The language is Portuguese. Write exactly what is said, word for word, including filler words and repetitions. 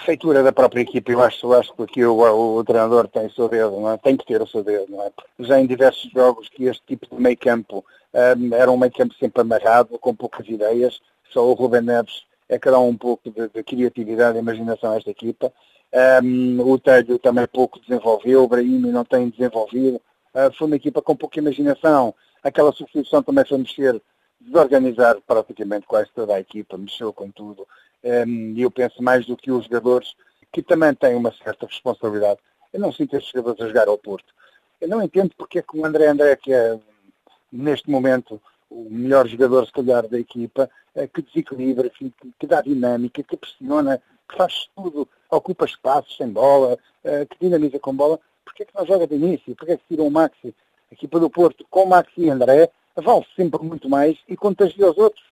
feitura da própria equipa. Eu acho, eu acho que aqui o, o, o treinador tem o seu dedo, não é? Tem que ter o seu dedo, não é? Já em diversos jogos que este tipo de meio campo um, era um meio campo sempre amarrado, com poucas ideias. Só o Rubén Neves é que dá um pouco de, de criatividade e imaginação a esta equipa. Um, o Telho também pouco desenvolveu, o Brahimi não tem desenvolvido. Uh, foi uma equipa com pouca imaginação. Aquela substituição também foi mexer, desorganizar praticamente quase toda a equipa, mexeu com tudo. E eu penso mais do que os jogadores, que também têm uma certa responsabilidade. Eu não sinto estes jogadores a jogar ao Porto. Eu não entendo porque é que o André André, que é neste momento o melhor jogador, se calhar, da equipa, que desequilibra, que, que dá dinâmica, que pressiona, que faz tudo, ocupa espaços sem bola, que dinamiza com bola, porque é que não joga de início? Porque é que tira o Maxi? A equipa do Porto, com Maxi e André, vale sempre muito mais e contagia os outros.